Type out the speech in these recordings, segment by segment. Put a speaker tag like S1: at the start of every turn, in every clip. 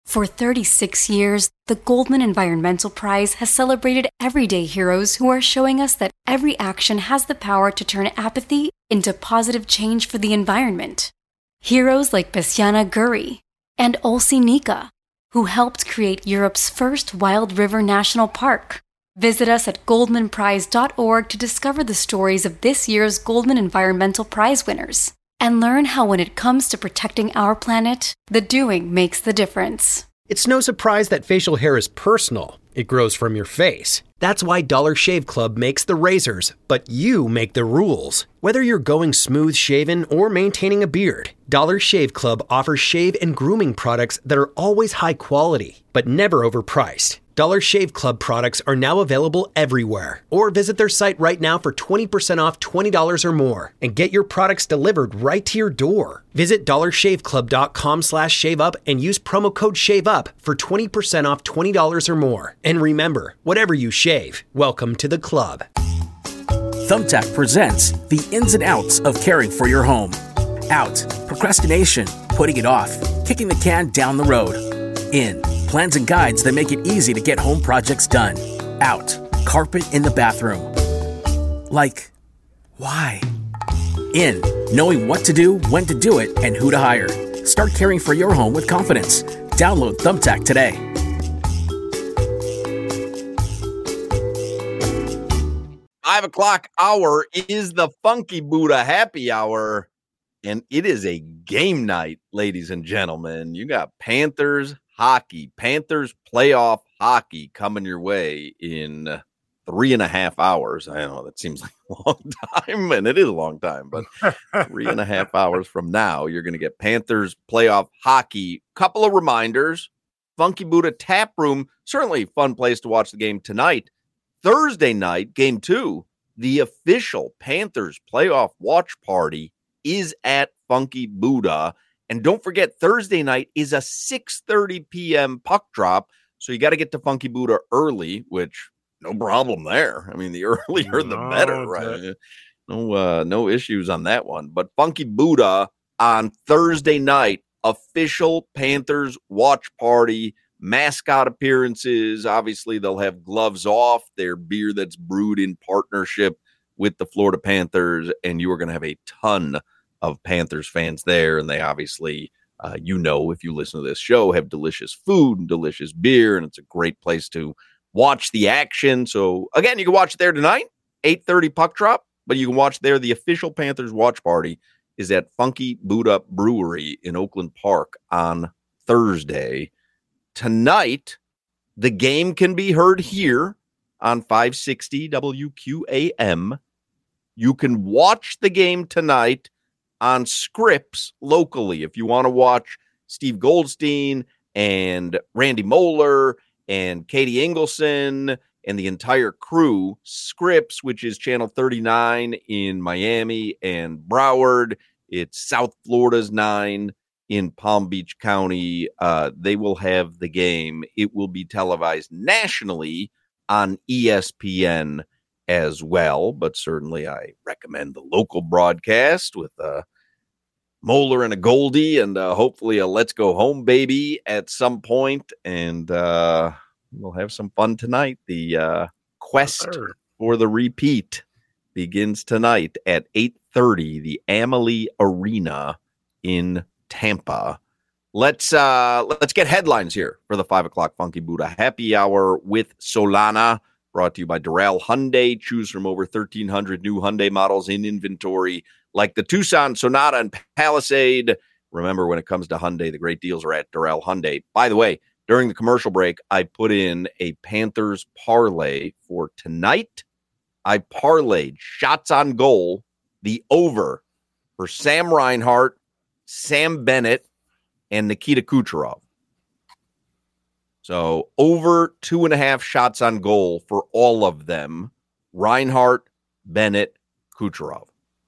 S1: For 36 years, the Goldman Environmental Prize has celebrated everyday heroes who are showing us that every action has the power to turn apathy into positive change for the environment. Heroes like Bessiana Guri and Olsi Nika, who helped create Europe's first wild river national park. Visit us at goldmanprize.org to discover the stories of this year's Goldman Environmental Prize winners and learn how when it comes to protecting our planet, the doing makes the difference.
S2: It's no surprise that facial hair is personal. It grows from your face. That's why Dollar Shave Club makes the razors, but you make the rules. Whether you're going smooth shaven or maintaining a beard, Dollar Shave Club offers shave and grooming products that are always high quality, but never overpriced. Dollar Shave Club products are now available everywhere. Or visit their site right now for 20% off $20 or more and get your products delivered right to your door. Visit dollarshaveclub.com/shaveup and use promo code SHAVEUP for 20% off $20 or more. And remember, whatever you shave, welcome to the club.
S3: Thumbtack presents the ins and outs of caring for your home. Out, procrastination, putting it off, kicking the can down the road. In, plans and guides that make it easy to get home projects done. Out, carpet in the bathroom. Like, why? In, knowing what to do, when to do it, and who to hire. Start caring for your home with confidence. Download Thumbtack today.
S4: Five o'clock hour is the Funky Buddha happy hour, and it is a game night, ladies and gentlemen. You got Panthers hockey, Panthers playoff hockey coming your way in 3.5 hours. I know that seems like a long time, and it is a long time, but 3.5 hours from now, you're going to get Panthers playoff hockey. Couple of reminders. Funky Buddha Tap Room, certainly a fun place to watch the game tonight. Thursday night, game 2, the official Panthers playoff watch party is at Funky Buddha. And don't forget, Thursday night is a 6:30 p.m. puck drop. So you got to get to Funky Buddha early, which no problem there. I mean, the earlier, the better, right? No issues on that one. But Funky Buddha on Thursday night, official Panthers watch party. Mascot appearances. Obviously, they'll have gloves off, their beer that's brewed in partnership with the Florida Panthers, and you are going to have a ton of Panthers fans there. And they obviously, if you listen to this show, have delicious food and delicious beer, and it's a great place to watch the action. So, again, you can watch it there tonight, 8:30 puck drop, but you can watch there. The official Panthers watch party is at Funky Buddha Brewery in Oakland Park on Thursday. Tonight, the game can be heard here on 560 WQAM. You can watch the game tonight on Scripps locally. If you want to watch Steve Goldstein and Randy Moeller and Katie Ingleson and the entire crew, Scripps, which is channel 39 in Miami and Broward. It's South Florida's 9. In Palm Beach County, they will have the game. It will be televised nationally on ESPN as well, but certainly I recommend the local broadcast with a Moeller and a Goldie and hopefully a Let's Go Home baby at some point, and we'll have some fun tonight. The quest for the repeat begins tonight at 8:30, the Amalie Arena in Tampa. Let's get headlines here for the 5 o'clock Funky Buddha happy hour with Solana, brought to you by Doral Hyundai. Choose from over 1,300 new Hyundai models in inventory, like the Tucson, Sonata, and Palisade. Remember, when it comes to Hyundai, the great deals are at Doral Hyundai. By the way, during the commercial break, I put in a Panthers parlay for tonight. I parlayed shots on goal, the over for Sam Reinhart, Sam Bennett, and Nikita Kucherov. So over 2.5 shots on goal for all of them. Reinhart, Bennett, Kucherov.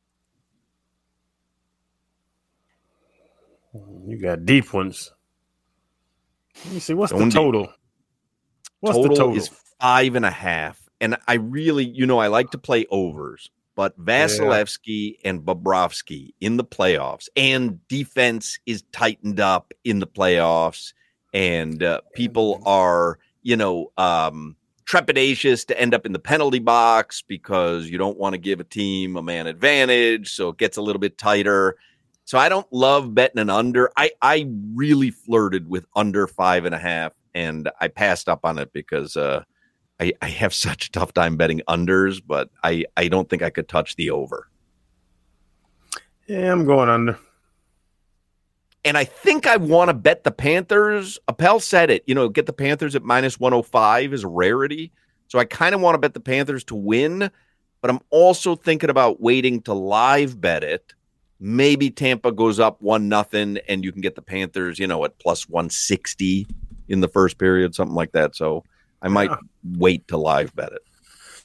S5: You got deep ones. Let me see. What's the total? What's the total?
S4: Is 5.5. And I really, I like to play overs. But Vasilevsky and Bobrovsky in the playoffs, and defense is tightened up in the playoffs, and people are, trepidatious to end up in the penalty box because you don't want to give a team a man advantage. So it gets a little bit tighter. So I don't love betting an under. I really flirted with under 5.5, and I passed up on it because I have such a tough time betting unders, but I don't think I could touch the over.
S5: Yeah, I'm going under.
S4: And I think I want to bet the Panthers. Appel said it, get the Panthers at minus 105 is a rarity. So I kind of want to bet the Panthers to win, but I'm also thinking about waiting to live bet it. Maybe Tampa goes up 1-0 and you can get the Panthers, at plus 160 in the first period, something like that. So I might wait to live bet it.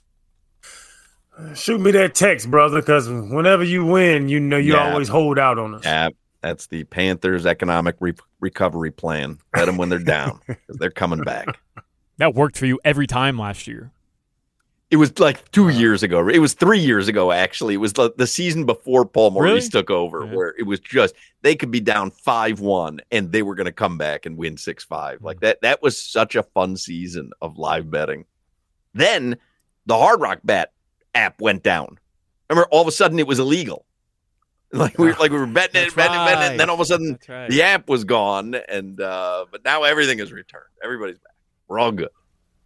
S5: Shoot me that text, brother, because whenever you win, you always hold out on us.
S4: Yeah. That's the Panthers' economic recovery plan. Bet them when they're down because they're coming back.
S6: That worked for you every time last year.
S4: It was like 2 years ago. It was 3 years ago, actually. It was the season before Paul Maurice took over, where it was just they could be down 5-1 and they were going to come back and win 6-5. Like that. That was such a fun season of live betting. Then the Hard Rock Bet app went down. Remember, all of a sudden it was illegal. Like we were betting it, and then all of a sudden the app was gone, and but now everything is returned. Everybody's back. We're all good.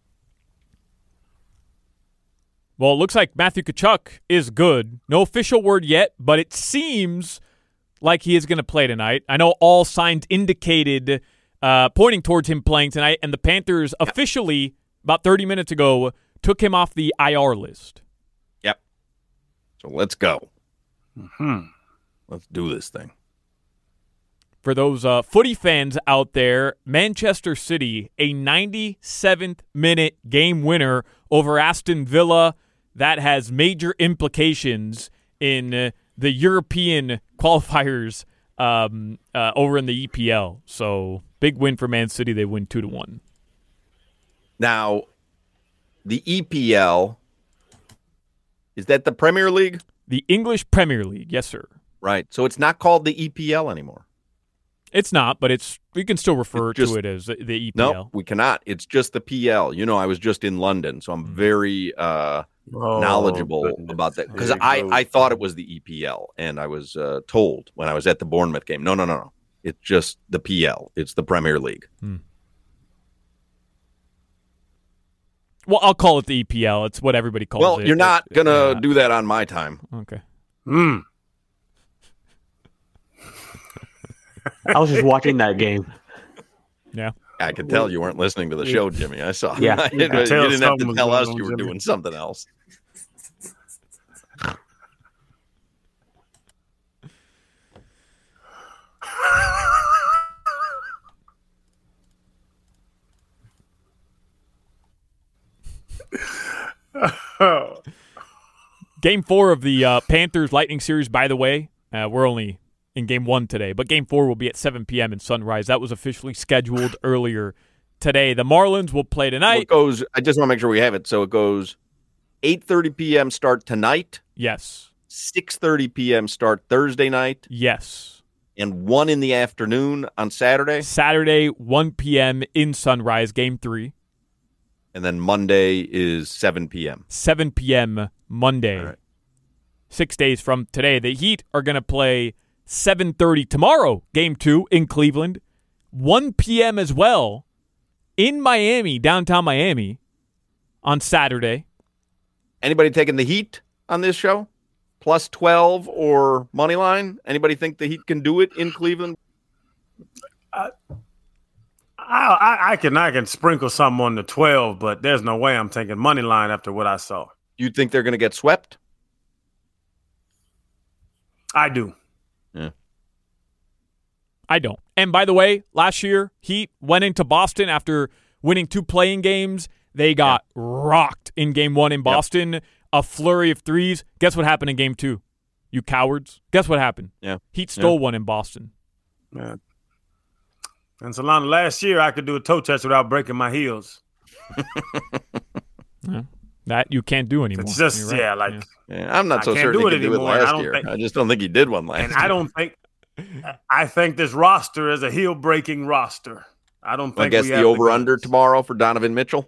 S6: Well, it looks like Matthew Tkachuk is good. No official word yet, but it seems like he is going to play tonight. I know all signs indicated pointing towards him playing tonight, and the Panthers officially, about 30 minutes ago, took him off the IR list.
S4: Yep. So let's go.
S5: Mm-hmm.
S4: Let's do this thing.
S6: For those footy fans out there, Manchester City, a 97th minute game winner over Aston Villa. That has major implications in the European qualifiers over in the EPL. So big win for Man City. They win 2-1.
S4: Now, the EPL, is that the Premier League?
S6: The English Premier League, yes, sir.
S4: Right. So it's not called the EPL anymore.
S6: It's not, but we can still refer to it as the EPL.
S4: No, we cannot. It's just the PL. I was just in London, so I'm very knowledgeable about that because I thought it was the EPL, and I was told when I was at the Bournemouth game, no. It's just the PL. It's the Premier League.
S6: Well, I'll call it the EPL. It's what everybody calls it.
S4: Well, you're not going to do that on my time.
S6: Okay.
S7: I was just watching that game.
S6: Yeah.
S4: I could tell you weren't listening to the show, Jimmy. I saw.
S7: Yeah.
S4: You didn't have to tell us you were doing something else.
S6: Game 4 of the Panthers Lightning series, by the way, we're only in Game 1 today, but Game 4 will be at 7 p.m. in Sunrise. That was officially scheduled earlier today. The Marlins will play tonight.
S4: I just want to make sure we have it. So it goes 8:30 p.m. start tonight.
S6: Yes.
S4: 6:30 p.m. start Thursday night.
S6: Yes.
S4: And 1 in the afternoon on Saturday.
S6: Saturday, 1 p.m. in Sunrise, Game 3.
S4: And then Monday is 7 p.m.
S6: 7 p.m. Monday.
S4: All right.
S6: 6 days from today. The Heat are going to play 7:30 tomorrow, Game 2 in Cleveland. 1 p.m. as well in Miami, downtown Miami, on Saturday.
S4: Anybody taking the Heat on this show? Plus 12 or money line? Anybody think the Heat can do it in Cleveland?
S5: I can sprinkle something on the 12, but there's no way I'm taking money line after what I saw.
S4: You think they're going to get swept?
S5: I do.
S4: Yeah.
S6: I don't. And by the way, last year, Heat went into Boston after winning 2 playing games. They got rocked in Game 1 in Boston. A flurry of threes. Guess what happened in Game 2? You cowards. Guess what happened?
S4: Yeah.
S6: Heat stole one in Boston.
S5: Yeah. And Solana, last year I could do a toe touch without breaking my heels.
S6: That you can't do anymore.
S5: It's just,
S6: right.
S4: I'm not so certain he could do it last year. I just don't think he did one last year.
S5: And I think this roster is a heel-breaking roster. I don't think
S4: I guess
S5: we
S4: the
S5: have
S4: over-under
S5: guns.
S4: tomorrow for Donovan Mitchell.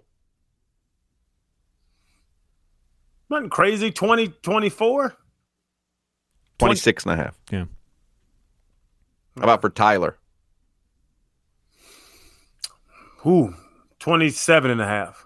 S5: Nothing crazy. 20, 24?
S4: 26.5.
S6: Yeah.
S4: How about for Tyler?
S5: Ooh, 27.5.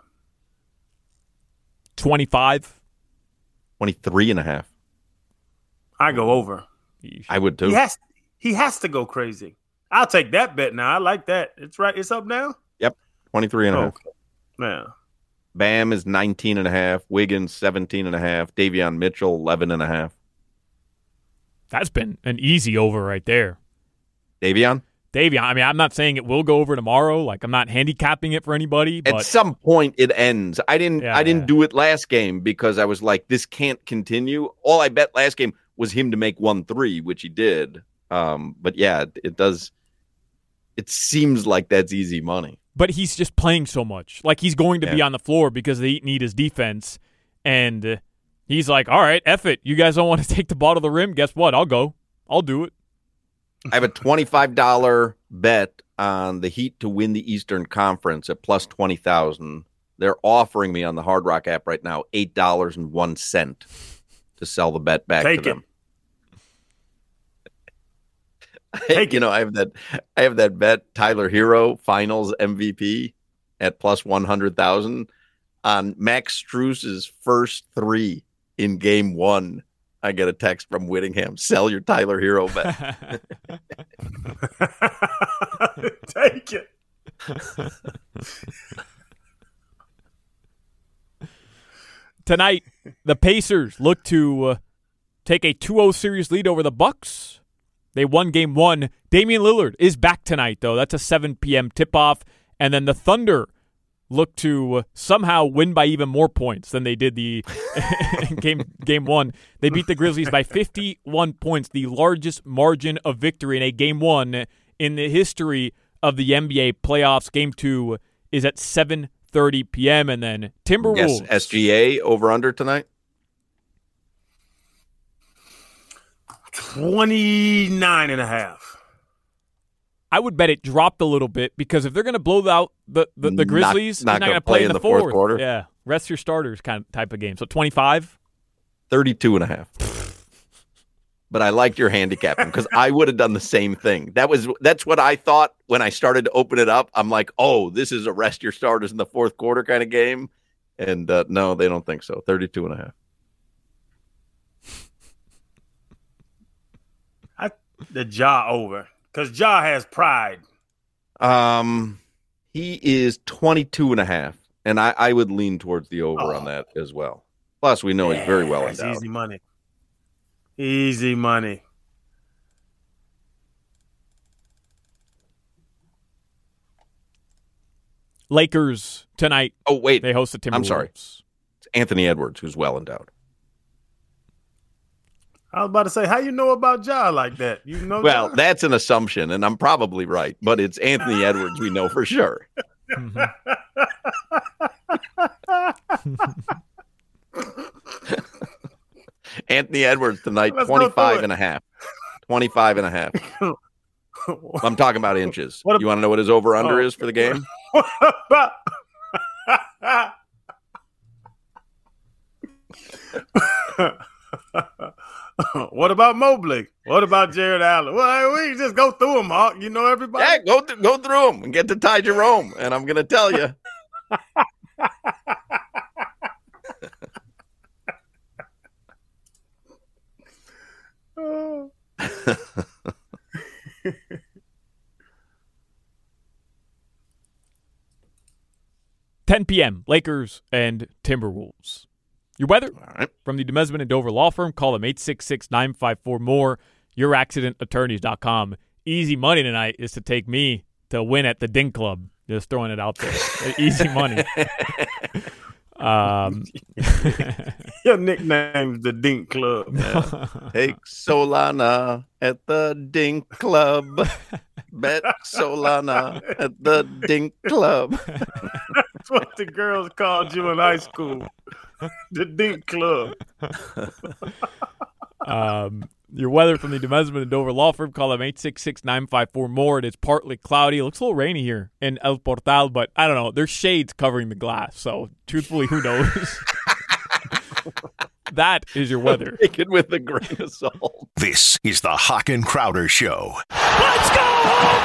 S6: 25.
S4: 23.5.
S5: I go over.
S4: I would too.
S5: He has to go crazy. I'll take that bet now. I like that. It's right. It's up now?
S4: Yep. 23.5.
S5: Okay. Yeah.
S4: Bam is 19.5. Wiggins 17.5. Davion Mitchell 11.5.
S6: That's been an easy over right there.
S4: Davion?
S6: I mean, I'm not saying it will go over tomorrow. Like, I'm not handicapping it for anybody. But
S4: At some point, it ends. I didn't do it last game because I was like, this can't continue. All I bet last game was him to make 1-3, which he did. But yeah, it does. It seems like that's easy money.
S6: But he's just playing so much. Like, he's going to be on the floor because they need his defense. And he's like, all right, F it. You guys don't want to take the ball to the rim? Guess what? I'll go. I'll do it.
S4: I have a $25 bet on the Heat to win the Eastern Conference at plus 20,000. They're offering me on the Hard Rock app right now $8.01 to sell the bet back to them.
S5: Take
S4: it. I have that bet Tyler Hero Finals MVP at plus 100,000 on Max Strus's first 3 in Game 1. I get a text from Whittingham. Sell your Tyler Hero bet.
S5: Take it.
S6: Tonight, the Pacers look to take a 2-0 series lead over the Bucks. They won Game 1. Damian Lillard is back tonight, though. That's a 7 p.m. tip-off. And then the Thunder look to somehow win by even more points than they did the game 1. They beat the Grizzlies by 51 points, the largest margin of victory in a Game 1 in the history of the NBA playoffs. Game 2 is at 7:30 p.m. And then Timberwolves.
S4: Yes, SGA over-under tonight?
S5: 29.5.
S6: I would bet it dropped a little bit because if they're going to blow out the Grizzlies,
S4: not
S6: they're not going to
S4: play
S6: play
S4: in
S6: in
S4: the
S6: the
S4: fourth quarter.
S6: Yeah, rest your starters type of game. So 25?
S4: 32.5. But I liked your handicapping because I would have done the same thing. That's what I thought when I started to open it up. I'm like, oh, this is a rest your starters in the fourth quarter kind of game. And no, they don't think so. 32.5.
S5: The Ja over. Because Ja has pride.
S4: He is 22.5. And I would lean towards the over on that as well. Plus, we know he's very well endowed.
S5: Easy money. Easy money.
S6: Lakers tonight.
S4: Oh, wait.
S6: They host the Timberwolves.
S4: I'm sorry. It's Anthony Edwards, who's well endowed.
S5: I was about to say, how you know about Ja like that? You know.
S4: Well,
S5: Ja?
S4: that's an assumption, and I'm probably right. But it's Anthony Edwards we know for sure. Anthony Edwards tonight, 25.5. 25.5. I'm talking about inches. You want to know what his over-under is for the game?
S5: What about Mobley? What about Jared Allen? Well, we just go through them, Mark. You know everybody.
S4: Yeah, go through them and get to Ty Jerome, and I'm going to tell you.
S5: Oh.
S6: 10 p.m., Lakers and Timberwolves. Your weather from the Demesman and Dover Law Firm. Call them 866-954-MORE. YourAccidentAttorneys.com. Easy money tonight is to take me to win at the Dink Club. Just throwing it out there. Easy money.
S5: Your nickname's the Dink Club.
S4: Take Solana at the Dink Club. Bet Solana at the Dink Club.
S5: That's what the girls called you in high school. The Dink Club.
S6: Your weather from the Demesman and Dover Law Firm. Call them 866-954-MORE. It is partly cloudy. It looks a little rainy here in El Portal, but I don't know. There's shades covering the glass, so truthfully, who knows? That is your weather.
S4: Take it with a grain of salt.
S8: This is the Hawk and Crowder Show.
S3: Let's go,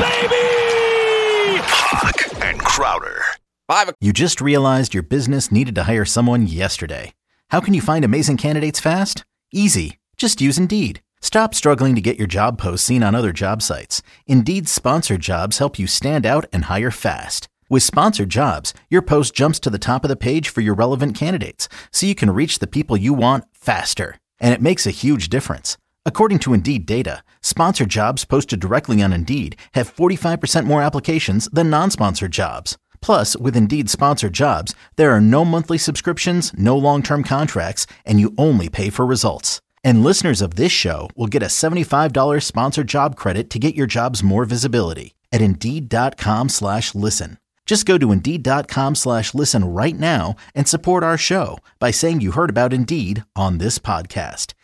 S3: baby!
S8: Hawk and Crowder.
S9: You just realized your business needed to hire someone yesterday. How can you find amazing candidates fast? Easy. Just use Indeed. Stop struggling to get your job posts seen on other job sites. Indeed's sponsored jobs help you stand out and hire fast. With sponsored jobs, your post jumps to the top of the page for your relevant candidates, so you can reach the people you want faster. And it makes a huge difference. According to Indeed data, sponsored jobs posted directly on Indeed have 45% more applications than non-sponsored jobs. Plus, with Indeed sponsored jobs, there are no monthly subscriptions, no long-term contracts, and you only pay for results. And listeners of this show will get a $75 sponsored job credit to get your jobs more visibility at Indeed.com/listen. Just go to Indeed.com/listen right now and support our show by saying you heard about Indeed on this podcast.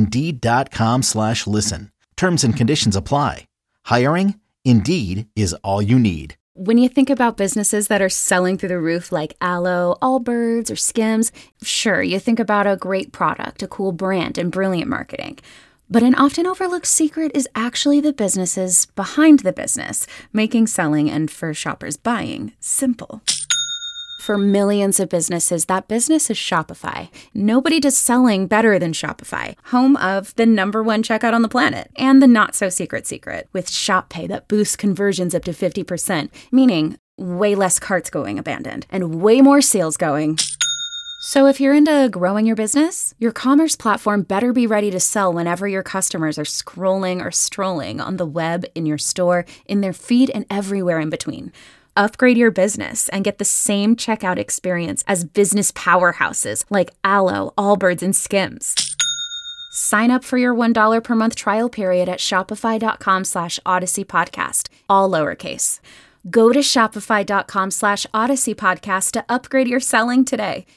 S9: Indeed.com/listen. Terms and conditions apply. Hiring? Indeed is all you need.
S10: When you think about businesses that are selling through the roof like Aloe, Allbirds, or Skims, sure, you think about a great product, a cool brand, and brilliant marketing. But an often overlooked secret is actually the businesses behind the business, making selling and for shoppers buying simple. For millions of businesses, that business is Shopify. Nobody does selling better than Shopify, home of the #1 checkout on the planet and the not-so-secret secret with Shop Pay that boosts conversions up to 50%, meaning way less carts going abandoned and way more sales going. So if you're into growing your business, your commerce platform better be ready to sell whenever your customers are scrolling or strolling on the web, in your store, in their feed, and everywhere in between. Upgrade your business and get the same checkout experience as business powerhouses like Aloe, Allbirds, and Skims. Sign up for your $1 per month trial period at shopify.com/Odyssey Podcast, all lowercase. Go to shopify.com/Odyssey Podcast to upgrade your selling today.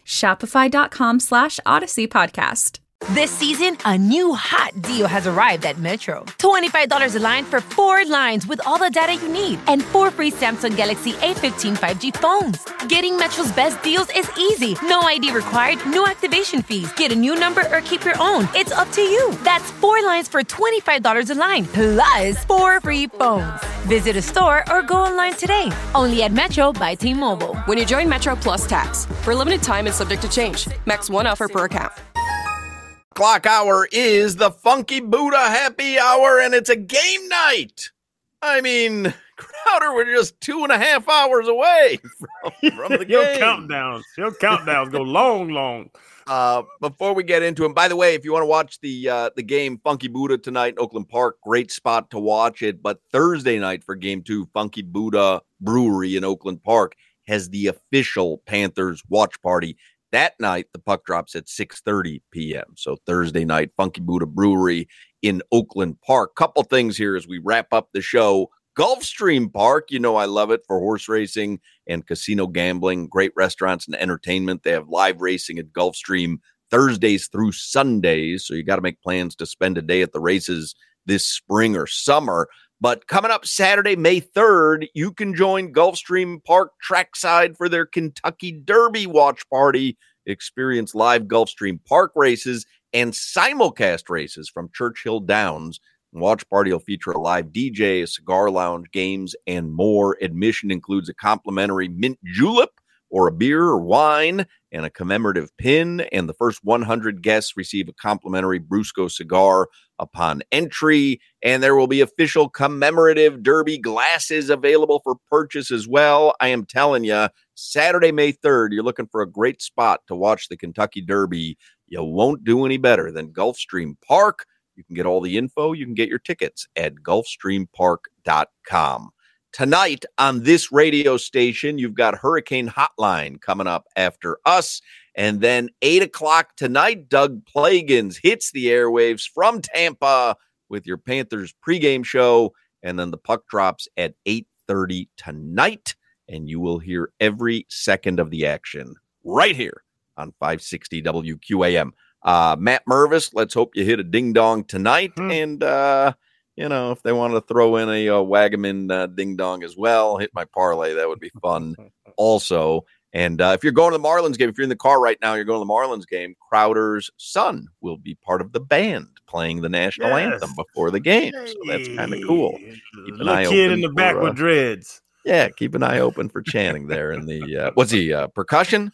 S10: Shopify.com/Odyssey Podcast.
S11: This season, a new hot deal has arrived at Metro. $25 a line for 4 lines with all the data you need and 4 free Samsung Galaxy A15 5G phones. Getting Metro's best deals is easy. No ID required, no activation fees. Get a new number or keep your own. It's up to you. That's 4 lines for $25 a line, plus 4 free phones. Visit a store or go online today. Only at Metro by T-Mobile.
S12: When you join Metro Plus Tax, for a limited time and subject to change. Max 1 offer per account.
S4: Clock hour is the Funky Buddha Happy Hour, and it's a game night. I mean, Crowder, we're just 2.5 hours away from the game.
S5: Your countdowns go long.
S4: Before we get into them, by the way, if you want to watch the game Funky Buddha tonight in Oakland Park, great spot to watch it. But Thursday night for Game 2, Funky Buddha Brewery in Oakland Park has the official Panthers watch party. That night, the puck drops at 6:30 p.m. So Thursday night, Funky Buddha Brewery in Oakland Park. Couple things here as we wrap up the show. Gulfstream Park, you know I love it for horse racing and casino gambling. Great restaurants and entertainment. They have live racing at Gulfstream Thursdays through Sundays. So you got to make plans to spend a day at the races this spring or summer. But coming up Saturday, May 3rd, you can join Gulfstream Park trackside for their Kentucky Derby watch party. Experience live Gulfstream Park races and simulcast races from Churchill Downs. Watch party will feature a live DJ, a cigar lounge, games, and more. Admission includes a complimentary mint julep or a beer or wine and a commemorative pin. And the first 100 guests receive a complimentary Brusco cigar upon entry. And there will be official commemorative Derby glasses available for purchase as well. I am telling you, Saturday, May 3rd, you're looking for a great spot to watch the Kentucky Derby. You won't do any better than Gulfstream Park. You can get all the info. You can get your tickets at gulfstreampark.com. Tonight on this radio station, you've got Hurricane Hotline coming up after us. And then 8 o'clock tonight, Doug Plagans hits the airwaves from Tampa with your Panthers pregame show. And then the puck drops at 8:30 tonight. And you will hear every second of the action right here on 560 WQAM. Matt Mervis, let's hope you hit a ding dong tonight. And, if they want to throw in a Wagaman ding dong as well, hit my parlay. That would be fun also. And if you're going to the Marlins game, if you're in the car right now, you're going to the Marlins game, Crowder's son will be part of the band playing the national anthem before the game. So that's kind of cool. Keep an eye
S5: kid
S4: open
S5: in the back with dreads.
S4: Yeah, keep an eye open for Channing there in the what's he percussion?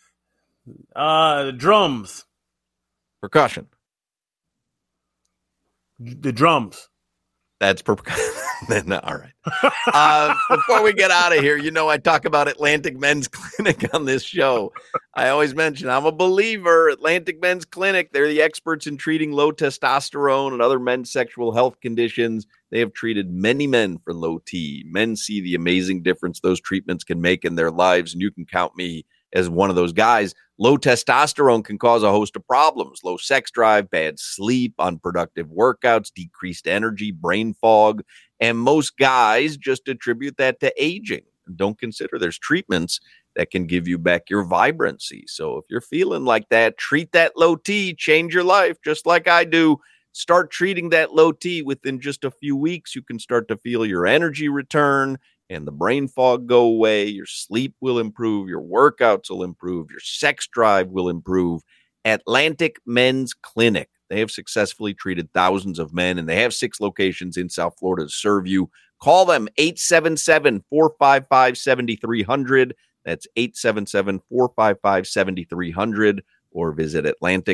S5: Drums.
S4: Percussion.
S5: The drums.
S4: That's percussion. No, all right. Before we get out of here, I talk about Atlantic Men's Clinic on this show. I always mention I'm a believer. Atlantic Men's Clinic, they're the experts in treating low testosterone and other men's sexual health conditions. They have treated many men for low T. Men see the amazing difference those treatments can make in their lives, and you can count me as one of those guys. Low testosterone can cause a host of problems: low sex drive, bad sleep, unproductive workouts, decreased energy, brain fog. And most guys just attribute that to aging and don't consider there's treatments that can give you back your vibrancy. So if you're feeling like that, treat that low T, change your life just like I do. Start treating that low T. Within just a few weeks, you can start to feel your energy return and the brain fog go away. Your sleep will improve. Your workouts will improve. Your sex drive will improve. Atlantic Men's Clinic. They have successfully treated thousands of men, and they have 6 locations in South Florida to serve you. Call them 877-455-7300. That's 877-455-7300, or visit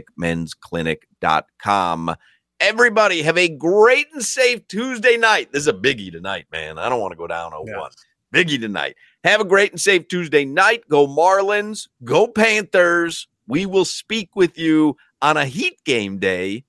S4: AtlanticMen'sClinic.com. Everybody have a great and safe Tuesday night. This is a biggie tonight, man. I don't want to go down 0-1. Yeah. Biggie tonight. Have a great and safe Tuesday night. Go Marlins. Go Panthers. We will speak with you on a Heat game day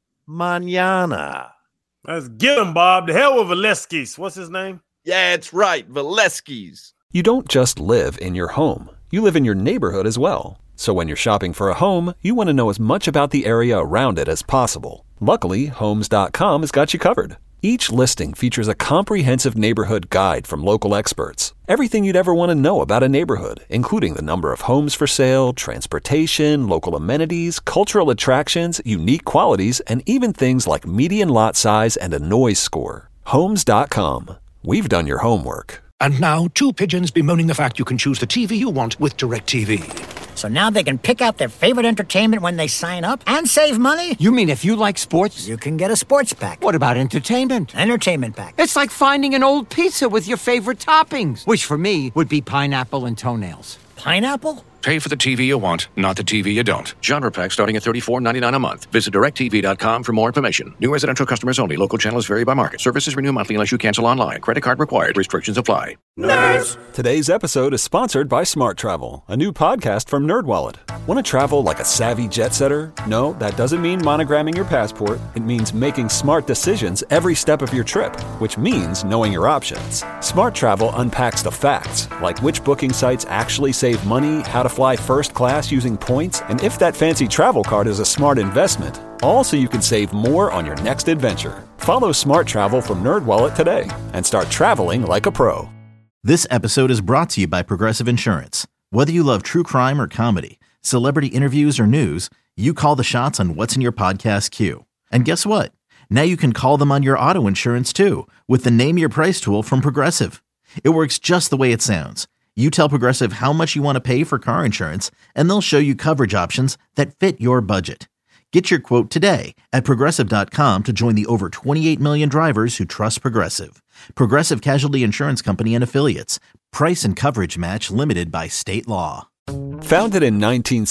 S4: mañana.
S5: Let's get him, Bob. The hell with Valeskis. What's his name?
S4: Yeah, it's right. Valeskis.
S13: You don't just live in your home. You live in your neighborhood as well. So when you're shopping for a home, you want to know as much about the area around it as possible. Luckily, Homes.com has got you covered. Each listing features a comprehensive neighborhood guide from local experts. Everything you'd ever want to know about a neighborhood, including the number of homes for sale, transportation, local amenities, cultural attractions, unique qualities, and even things like median lot size and a noise score. Homes.com. We've done your homework.
S14: And now, 2 pigeons bemoaning the fact you can choose the TV you want with DirecTV.
S15: So now they can pick out their favorite entertainment when they sign up and save money?
S16: You mean if you like sports?
S15: You can get a sports pack.
S16: What about entertainment?
S15: Entertainment pack.
S16: It's like finding an old pizza with your favorite toppings, which for me would be pineapple and toenails.
S15: Pineapple?
S14: Pay for the TV you want, not the TV you don't. Genre pack starting at $34.99 a month. Visit DirecTV.com for more information. New residential customers only. Local channels vary by market. Services renew monthly unless you cancel online. Credit card required. Restrictions apply.
S13: Nerds! Today's episode is sponsored by Smart Travel, a new podcast from NerdWallet. Want to travel like a savvy jet setter? No, that doesn't mean monogramming your passport. It means making smart decisions every step of your trip, which means knowing your options. Smart Travel unpacks the facts, like which booking sites actually save money, how to fly first class using points, and if that fancy travel card is a smart investment. All so you can save more on your next adventure. Follow Smart Travel from NerdWallet today and start traveling like a pro.
S9: This episode is brought to you by Progressive Insurance. Whether you love true crime or comedy, celebrity interviews or news, you call the shots on what's in your podcast queue. And guess what? Now you can call them on your auto insurance too with the Name Your Price tool from Progressive. It works just the way it sounds. You tell Progressive how much you want to pay for car insurance, and they'll show you coverage options that fit your budget. Get your quote today at Progressive.com to join the over 28 million drivers who trust Progressive. Progressive Casualty Insurance Company and Affiliates. Price and coverage match limited by state law.
S13: Founded in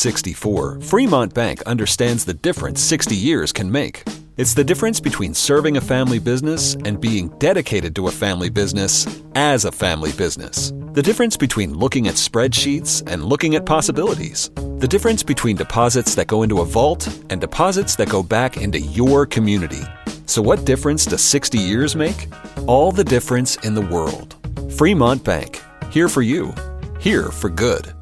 S13: 1964, Fremont Bank understands the difference 60 years can make. It's the difference between serving a family business and being dedicated to a family business as a family business. The difference between looking at spreadsheets and looking at possibilities. The difference between deposits that go into a vault and deposits that go back into your community. So what difference does 60 years make? All the difference in the world. Fremont Bank. Here for you. Here for good.